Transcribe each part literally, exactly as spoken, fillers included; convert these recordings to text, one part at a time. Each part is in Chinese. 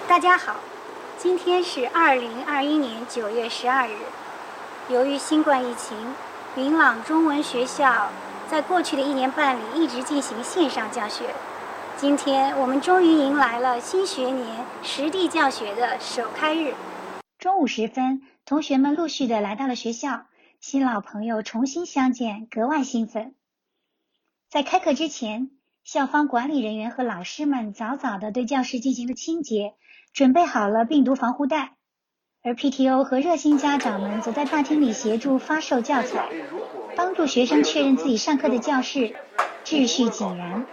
大家好，今天是二零二一年九月十二日。由于新冠疫情，明朗中文学校在过去的一年半里一直进行线上教学。今天我们终于迎来了新学年实地教学的首开日。中午时分，同学们陆续的来到了学校，新老朋友重新相见，格外兴奋。在开课之前，校方管理人员和老师们早早的对教室进行了清洁，准备好了病毒防护带，而 P T O 和热心家长们则在大厅里协助发售教材，帮助学生确认自己上课的教室秩序井然。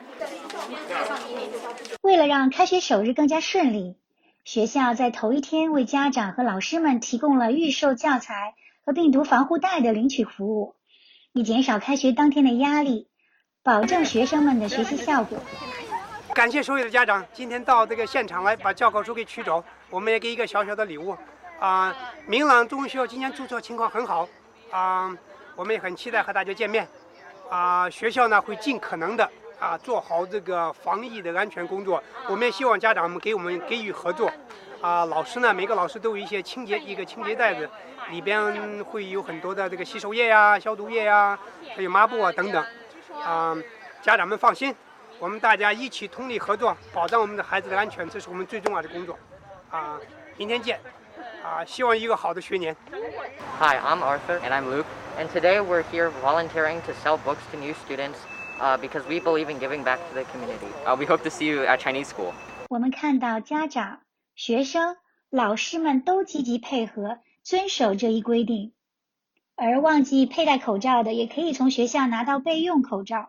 为了让开学首日更加顺利，学校在头一天为家长和老师们提供了预售教材和病毒防护带的领取服务，以减少开学当天的压力，保证学生们的学习效果。 感谢所有的家长今天到这个现场来把教科书给取走，我们也给一个小小的礼物。啊、呃，明朗中文学校今年注册情况很好，啊、呃，我们也很期待和大家见面。啊、呃，学校呢会尽可能的啊做好这个防疫的安全工作，我们也希望家长们给我们给予合作。啊、呃，老师呢每个老师都有一些清洁一个清洁袋子，里边会有很多的这个洗手液呀、消毒液呀，还有抹布啊等等。啊、呃，家长们放心。我们大家一起通力合作，保障我们的孩子的安全，这是我们最重要的工作。啊，明天见！啊，希望一个好的学年。 Hi, I'm Arthur and I'm Luke, and today we're here volunteering to sell books to new students, uh, because we believe in giving back to the community. Uh, we hope to see you at Chinese school. 我们看到家长、学生、老师们都积极配合，遵守这一规定，而忘记佩戴口罩的也可以从学校拿到备用口罩。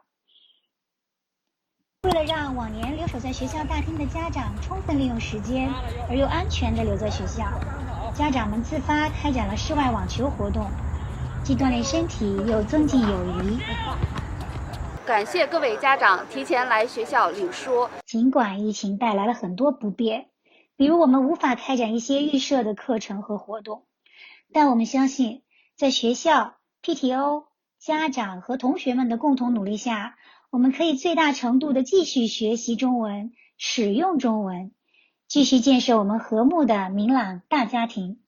为了让往年留守在学校大厅的家长充分利用时间，而又安全地留在学校，家长们自发开展了室外网球活动，既锻炼身体又增进友谊。 感谢各位家长提前来学校领书。 尽管疫情带来了很多不便，比如我们无法开展一些预设的课程和活动，但我们相信，在学校、P T O、家长和同学们的共同努力下，我们可以最大程度的继续学习中文，使用中文，继续建设我们和睦的明朗大家庭。